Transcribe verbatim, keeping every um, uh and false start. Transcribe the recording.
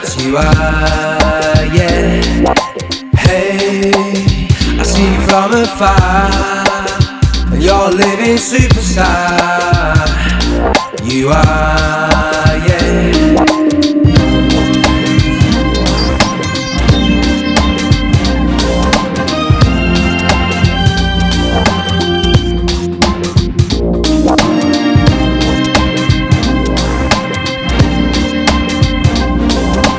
you are, yeah. Hey, I see you from afar, and you're a living superstar. You are, yeah.